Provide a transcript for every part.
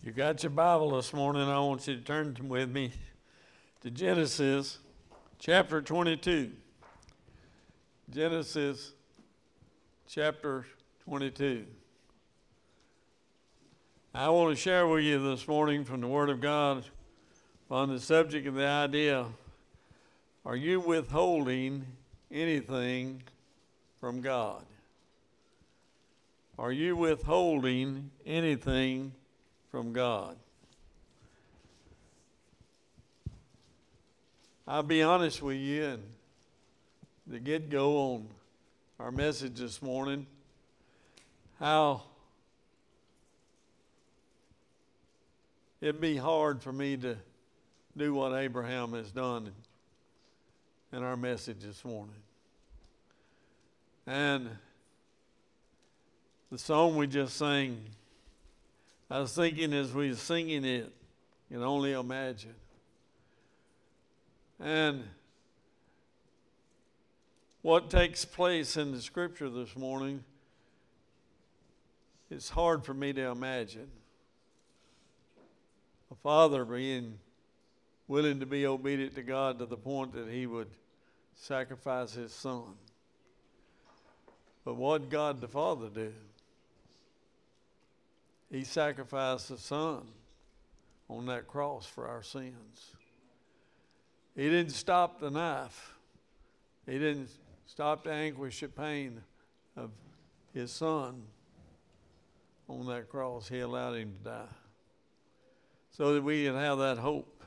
You got your Bible this morning. I want you to turn with me to Genesis chapter 22. Genesis chapter 22. I want to share with you this morning from the Word of God on the subject of the idea, are you withholding anything from God? Are you withholding anything from God? I'll be honest with you, and to get go on our message this morning, how it'd be hard for me to do what Abraham has done in our message this morning. And the song we just sang, I was thinking as we were singing it, you can only imagine. And what takes place in the scripture this morning, it's hard for me to imagine. A father being willing to be obedient to God to the point that he would sacrifice his son. But what did God the Father do? He sacrificed the Son on that cross for our sins. He didn't stop the knife. He didn't stop the anguish and pain of his Son on that cross. He allowed him to die so that we can have that hope.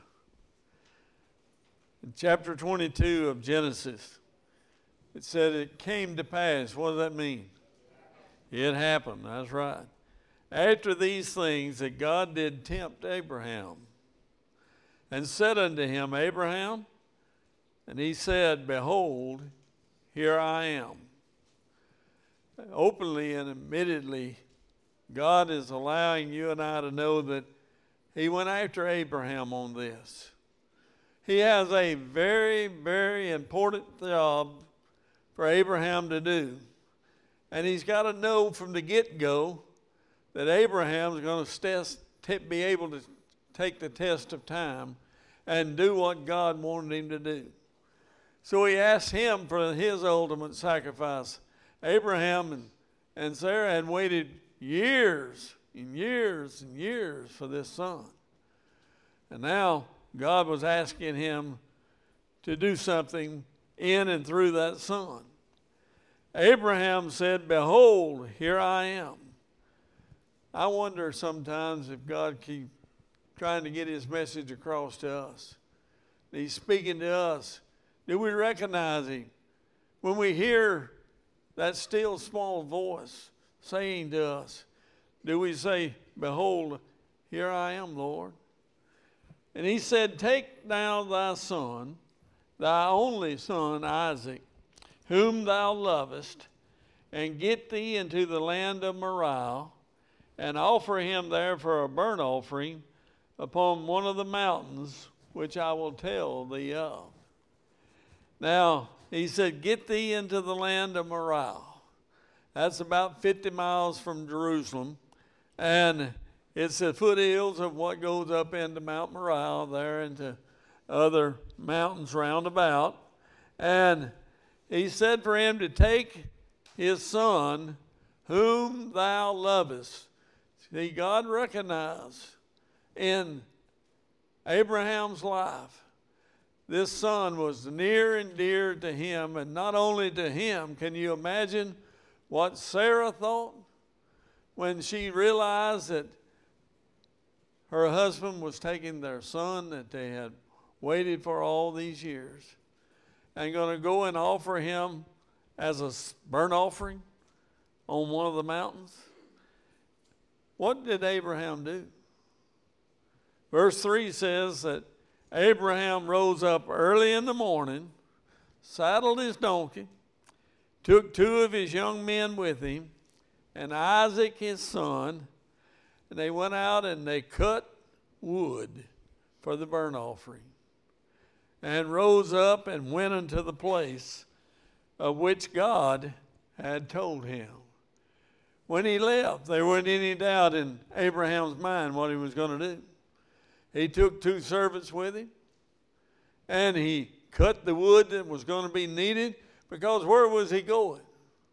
In chapter 22 of Genesis, it said it came to pass. What does that mean? It happened. That's right. After these things that God did tempt Abraham, and said unto him, Abraham, and he said, Behold, here I am. Openly and admittedly, God is allowing you and I to know that he went after Abraham on this. He has a very, very important job for Abraham to do. And he's got to know from the get-go that Abraham is going to be able to take the test of time and do what God wanted him to do. So he asked him for his ultimate sacrifice. Abraham and Sarah had waited years and years and years for this son. And now God was asking him to do something in and through that son. Abraham said, Behold, here I am. I wonder sometimes if God keeps trying to get his message across to us. He's speaking to us. Do we recognize him? When we hear that still small voice saying to us, do we say, Behold, here I am, Lord? And he said, Take now thy son, thy only son Isaac, whom thou lovest, and get thee into the land of Moriah, and offer him there for a burnt offering upon one of the mountains which I will tell thee of. Now, he said, Get thee into the land of Moriah. That's about 50 miles from Jerusalem. And it's the foothills of what goes up into Mount Moriah there into other mountains round about. And he said for him to take his son, whom thou lovest. See, God recognized in Abraham's life, this son was near and dear to him, and not only to him. Can you imagine what Sarah thought when she realized that her husband was taking their son that they had waited for all these years and going to go and offer him as a burnt offering on one of the mountains? What did Abraham do? Verse 3 says that Abraham rose up early in the morning, saddled his donkey, took 2 of his young men with him, and Isaac his son, and they went out and they cut wood for the burnt offering, and rose up and went unto the place of which God had told him. when he left, there wasn't any doubt in Abraham's mind what he was going to do. He took 2 servants with him, and he cut the wood that was going to be needed, because where was he going?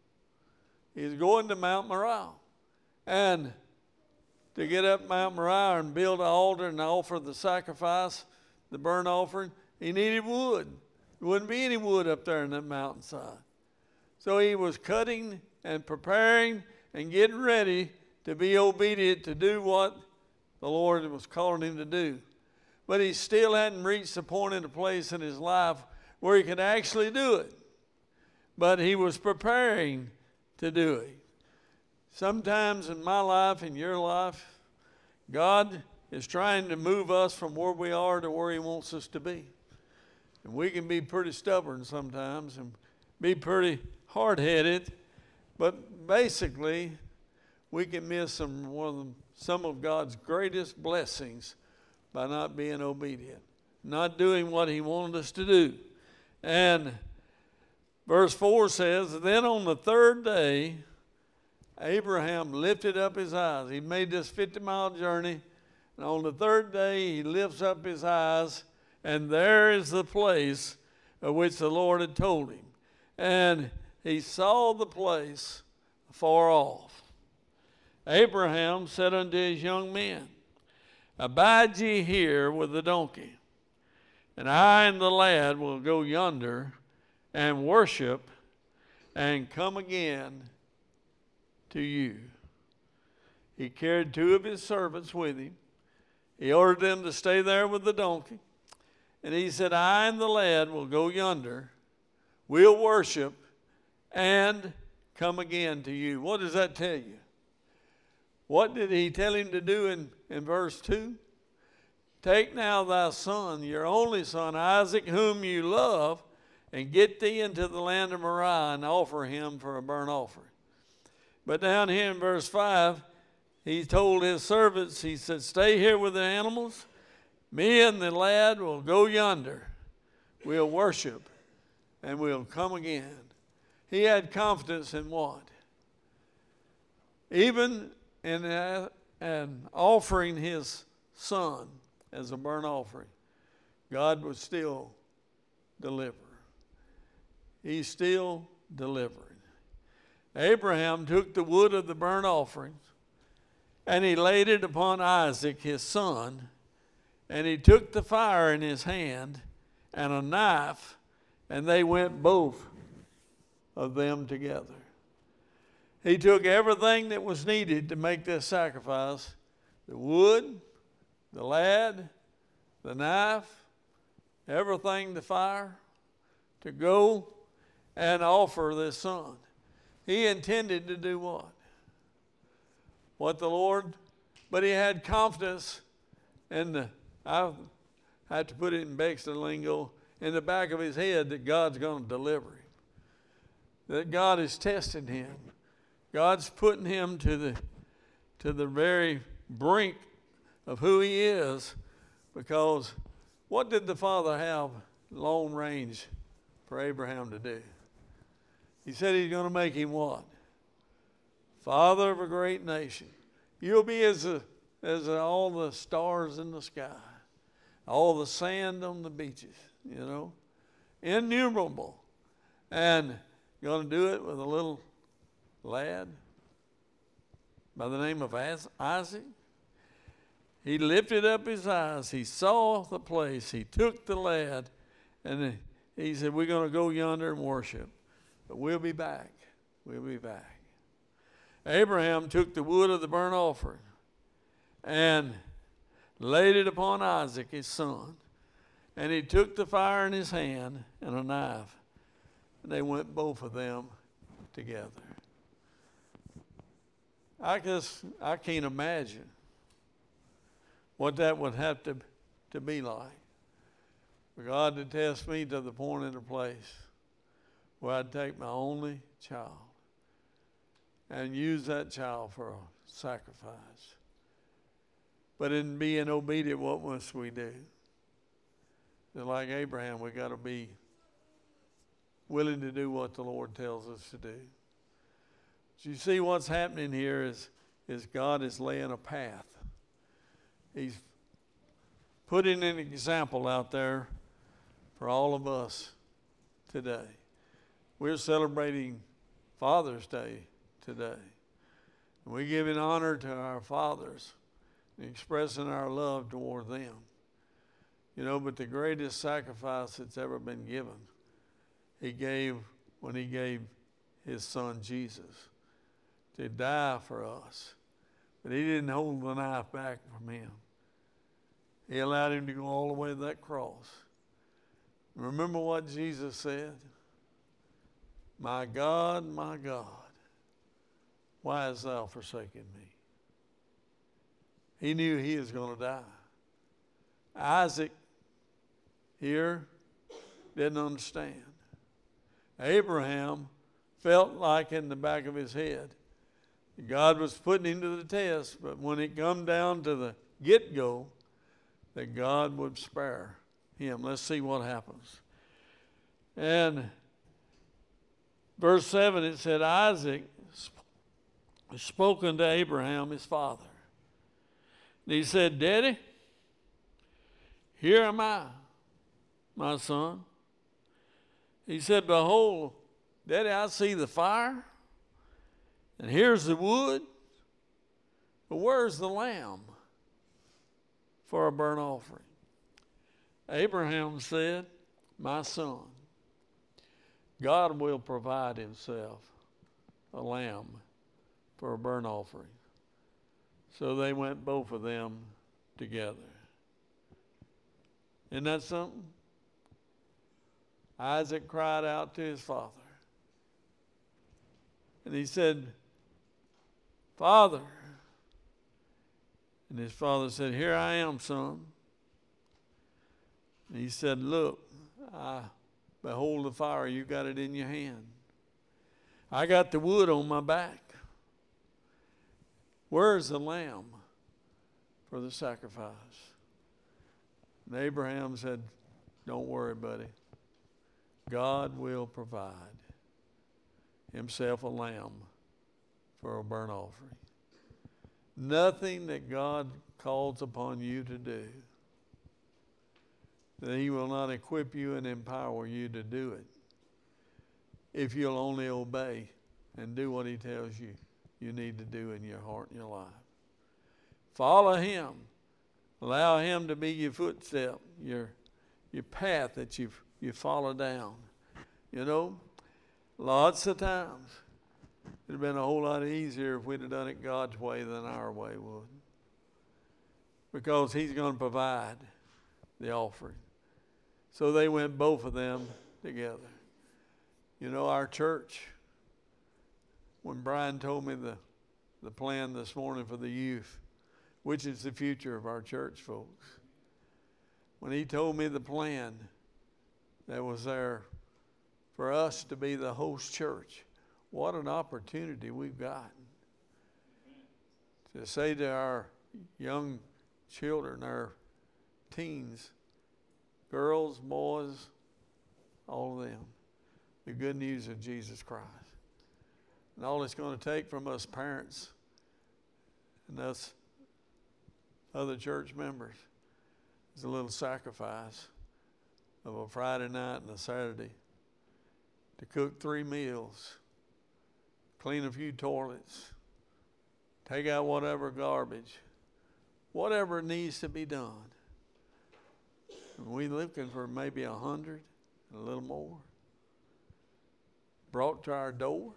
He was going to Mount Moriah. And to get up Mount Moriah and build an altar and offer the sacrifice, the burnt offering, he needed wood. There wouldn't be any wood up there in that mountainside. So he was cutting and preparing and getting ready to be obedient to do what the Lord was calling him to do. But he still hadn't reached the point in a place in his life where he could actually do it. But he was preparing to do it. Sometimes in my life, in your life, God is trying to move us from where we are to where he wants us to be. And we can be pretty stubborn sometimes and be pretty hard-headed, but basically we can miss some of God's greatest blessings by not being obedient, not doing what he wanted us to do. And verse 4 says, then on the 3rd day, Abraham lifted up his eyes. He made this 50-mile journey, and on the 3rd day he lifts up his eyes, and there is the place of which the Lord had told him. And he saw the place afar off. Abraham said unto his young men, abide ye here with the donkey, and I and the lad will go yonder and worship and come again to you. He carried 2 of his servants with him. He ordered them to stay there with the donkey. And he said, I and the lad will go yonder. We'll worship and come again to you. What does that tell you? What did he tell him to do in verse 2? Take now thy son, your only son, Isaac, whom you love, and get thee into the land of Moriah and offer him for a burnt offering. But down here in verse 5, he told his servants, he said, stay here with the animals. Me and the lad will go yonder. We'll worship and we'll come again. He had confidence in what? Even in offering his son as a burnt offering, God would still deliver. He's still delivering. Abraham took the wood of the burnt offerings, and he laid it upon Isaac his son, and he took the fire in his hand and a knife, and they went both of them together. He took everything that was needed to make this sacrifice, the wood, the lad, the knife, everything, the fire, to go and offer this son. He intended to do what? What the Lord, but he had confidence in I have to put it in Baxter lingo, in the back of his head that God's going to deliver him. That God is testing him. God's putting him to the very brink of who he is, because what did the Father have long range for Abraham to do? He said he's going to make him what? Father of a great nation. You'll be as all the stars in the sky, all the sand on the beaches, innumerable. And going to do it with a little lad by the name of Isaac. He lifted up his eyes. He saw the place. He took the lad, and he said, we're going to go yonder and worship. But we'll be back. We'll be back. Abraham took the wood of the burnt offering and laid it upon Isaac, his son. And he took the fire in his hand and a knife. And they went both of them together. I can't imagine what that would have to be like. For God to test me to the point in a place where I'd take my only child and use that child for a sacrifice. But in being obedient, what must we do? Just like Abraham, we got to be willing to do what the Lord tells us to do. So you see what's happening here is God is laying a path. He's putting an example out there for all of us today. We're celebrating Father's Day today. And we're giving honor to our fathers and expressing our love toward them. You know, but the greatest sacrifice that's ever been given, he gave when he gave his son Jesus to die for us. But he didn't hold the knife back from him. He allowed him to go all the way to that cross. Remember what Jesus said? My God, why hast thou forsaken me? He knew he was going to die. Isaac here didn't understand. Abraham felt like in the back of his head God was putting him to the test, but when it come down to the get-go, that God would spare him. Let's see what happens. And verse 7, it said, Isaac spoke unto Abraham his father. And he said, Daddy, here am I, my son. He said, behold, Daddy, I see the fire, and here's the wood, but where's the lamb for a burnt offering? Abraham said, my son, God will provide himself a lamb for a burnt offering. So they went both of them together. Isn't that something? Isaac cried out to his father. And he said, Father. And his father said, here I am, son. And he said, look, I behold the fire, you got it in your hand. I got the wood on my back. Where's the lamb for the sacrifice? And Abraham said, don't worry, buddy. God will provide himself a lamb for a burnt offering. Nothing that God calls upon you to do, that he will not equip you and empower you to do it if you'll only obey and do what he tells you you need to do in your heart and your life. Follow him. Allow him to be your footstep, your path that you follow down. You know, lots of times it would have been a whole lot easier if we'd have done it God's way than our way would. Because he's going to provide the offering. So they went both of them together. You know, our church, when Brian told me the plan this morning for the youth, which is the future of our church, folks. When he told me the plan that was there for us to be the host church, what an opportunity we've got to say to our young children, our teens, girls, boys, all of them, the good news of Jesus Christ. And all it's going to take from us parents and us other church members is a little sacrifice of a Friday night and a Saturday to cook 3 meals, clean a few toilets, take out whatever garbage, whatever needs to be done. And we're looking for maybe 100, a little more, brought to our door.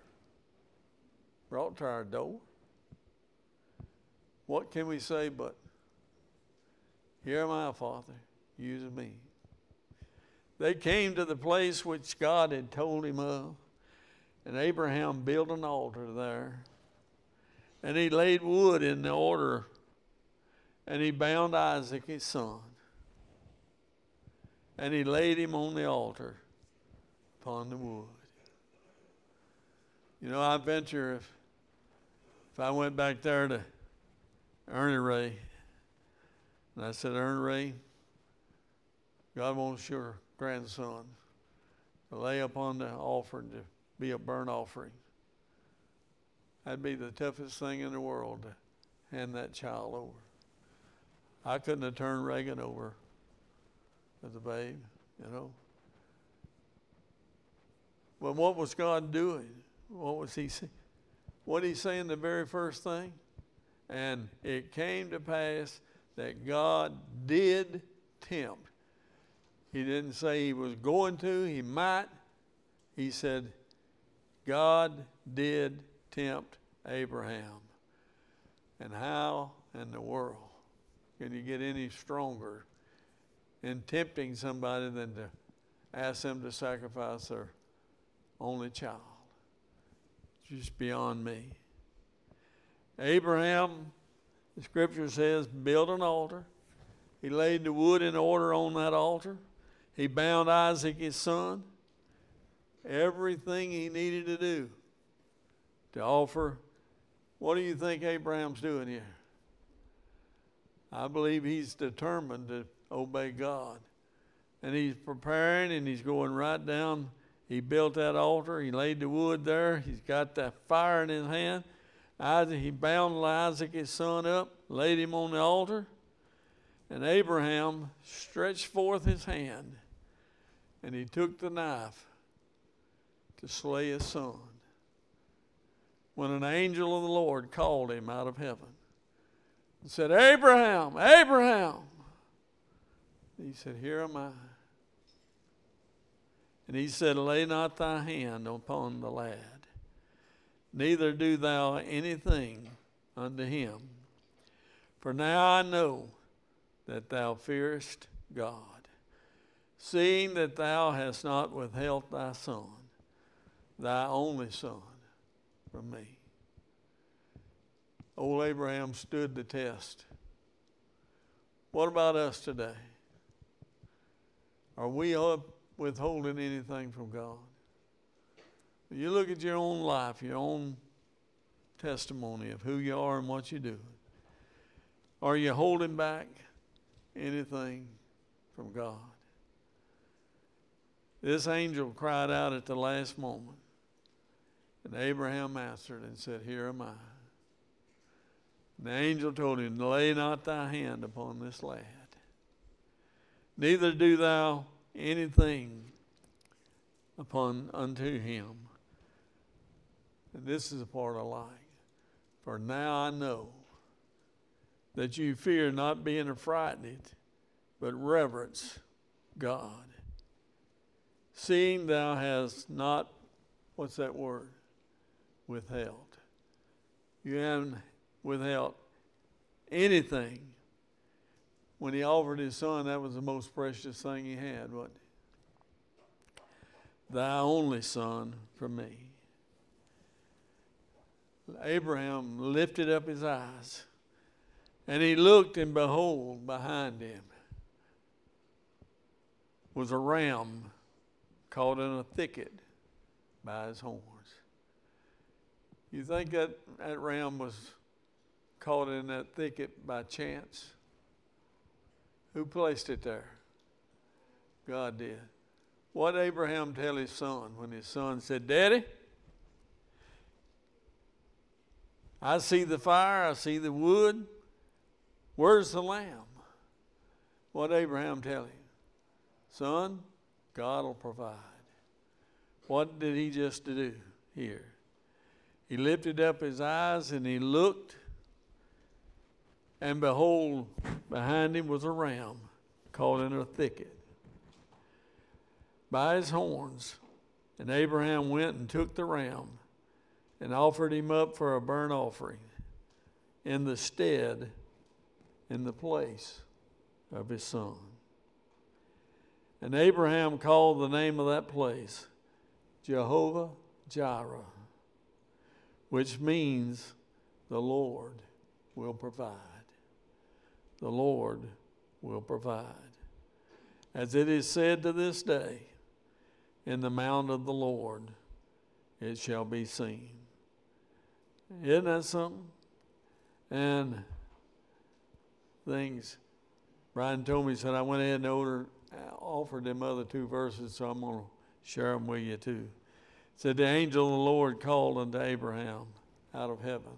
What can we say but, here am I, Father, use me. They came to the place which God had told him of, and Abraham built an altar there, and he laid wood in the altar, and he bound Isaac his son, and he laid him on the altar upon the wood. You know, I venture if I went back there to Ernie Ray, and I said, Ernie Ray, God wants your grandson to lay upon the offering to be a burnt offering. That'd be the toughest thing in the world to hand that child over. I couldn't have turned Reagan over as a babe, you know. But what was God doing? What was he saying? What did he say in the very first thing? And it came to pass that God did tempt. He didn't say he was going to, he might. He said, God did tempt Abraham. And how in the world can you get any stronger in tempting somebody than to ask them to sacrifice their only child? It's just beyond me. Abraham, the scripture says, built an altar. He laid the wood in order on that altar. He bound Isaac, his son. Everything he needed to do to offer. What do you think Abraham's doing here? I believe he's determined to obey God. And he's preparing and he's going right down. He built that altar. He laid the wood there. He's got that fire in his hand. He bound Isaac, his son, up, laid him on the altar. And Abraham stretched forth his hand, and he took the knife to slay his son. When an angel of the Lord called him out of heaven and said, Abraham, Abraham. He said, here am I. And he said, lay not thy hand upon the lad, neither do thou anything unto him. For now I know that thou fearest God, seeing that thou hast not withheld thy son, thy only son, from me. Old Abraham stood the test. What about us today? Are we withholding anything from God? You look at your own life, your own testimony of who you are and what you do. Are you holding back anything from God? This angel cried out at the last moment, and Abraham answered and said, here am I. And the angel told him, lay not thy hand upon this lad, neither do thou anything unto him. And this is the part I like. For now I know that you fear not being affrighted, but reverence God. Seeing thou hast not, what's that word? Withheld. You haven't withheld anything. When he offered his son, that was the most precious thing he had, wasn't it? Thy only son from me. Abraham lifted up his eyes, and he looked, and behold, behind him was a ram caught in a thicket by his horns. You think that ram was caught in that thicket by chance? Who placed it there? God did. What did Abraham tell his son when his son said, Daddy, I see the fire, I see the wood. Where's the lamb? What did Abraham tell him? Son, God will provide. What did he just do here? He lifted up his eyes and he looked, and behold, behind him was a ram caught in a thicket by his horns. And Abraham went and took the ram and offered him up for a burnt offering in the stead, in the place of his son. And Abraham called the name of that place Jehovah Jireh, which means the Lord will provide. The Lord will provide. As it is said to this day, in the mount of the Lord it shall be seen. Isn't that something? And things, Brian told me, he said, I went ahead and offered them other two verses, so I'm going to share them with you too. It said, the angel of the Lord called unto Abraham out of heaven.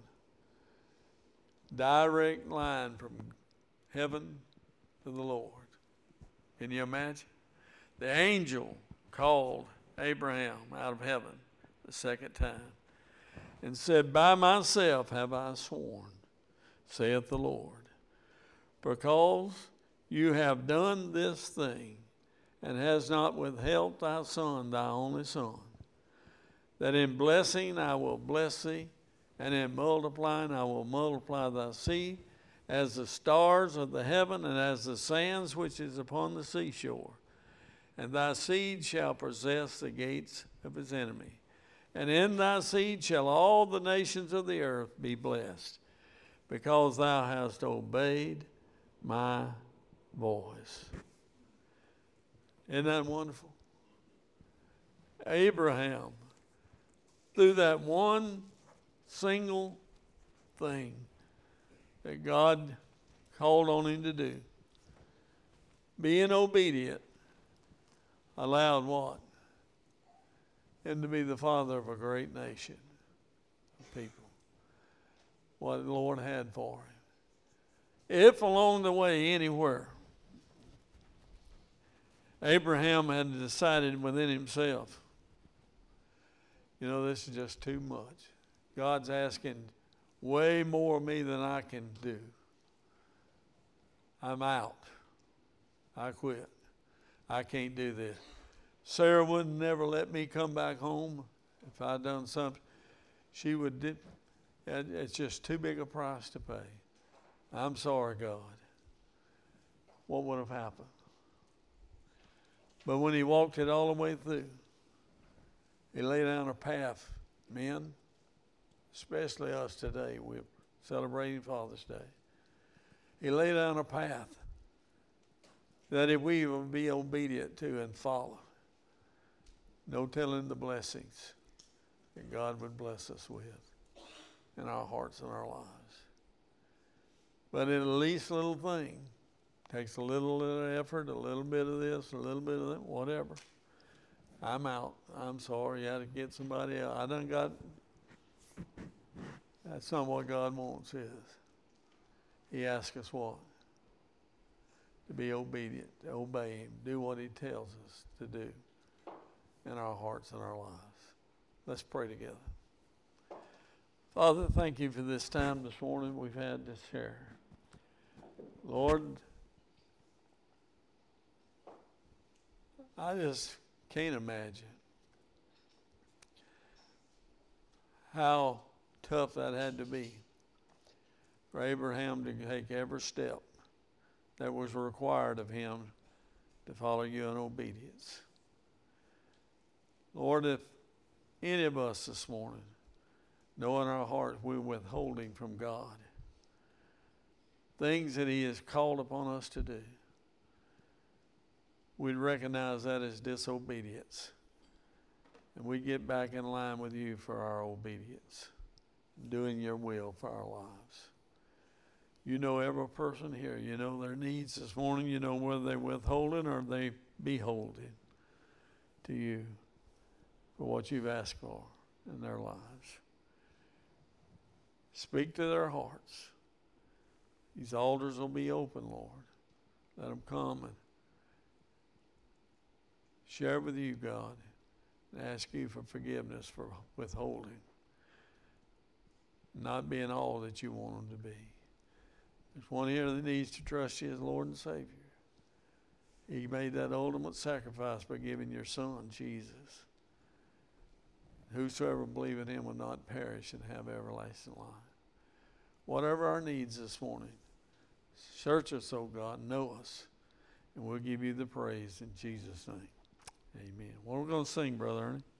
Direct line from heaven to the Lord. Can you imagine? The angel called Abraham out of heaven the second time and said, by myself have I sworn, saith the Lord, because you have done this thing, and has not withheld thy son, thy only son, that in blessing I will bless thee, and in multiplying I will multiply thy seed, as the stars of the heaven, and as the sands which is upon the seashore. And thy seed shall possess the gates of his enemy. And in thy seed shall all the nations of the earth be blessed, because thou hast obeyed my voice. Isn't that wonderful? Abraham, through that one single thing that God called on him to do, being obedient, allowed what? Him to be the father of a great nation of people. What the Lord had for him. If along the way anywhere Abraham had decided within himself, you know, this is just too much. God's asking way more of me than I can do. I'm out. I quit. I can't do this. Sarah would never let me come back home if I'd done something. She would. It's just too big a price to pay. I'm sorry, God. What would have happened? But when he walked it all the way through, he laid down a path. Men, especially us today, we're celebrating Father's Day. He laid down a path that if we will be obedient to and follow, no telling the blessings that God would bless us with in our hearts and our lives. But in the least little thing, takes a little effort, a little bit of this, a little bit of that, whatever. I'm out. I'm sorry. You had to get somebody else. I done got. That's not what God wants, is. He asks us what? To be obedient, to obey him, do what he tells us to do in our hearts and our lives. Let's pray together. Father, thank you for this time this morning we've had to share. Lord, I just can't imagine how tough that had to be for Abraham to take every step that was required of him to follow you in obedience. Lord, if any of us this morning know in our hearts we're withholding from God things that he has called upon us to do, we'd recognize that as disobedience. And we get back in line with you for our obedience, doing your will for our lives. You know every person here. You know their needs this morning. You know whether they're withholding or they beholding to you for what you've asked for in their lives. Speak to their hearts. These altars will be open, Lord. Let them come and share with you, God, and ask you for forgiveness for withholding, not being all that you want them to be. There's one here that needs to trust you as Lord and Savior. He made that ultimate sacrifice by giving your Son, Jesus. Whosoever believe in him will not perish and have everlasting life. Whatever our needs this morning, search us, O God, know us, and we'll give you the praise in Jesus' name. Amen. What are we going to sing, Brother Ernie?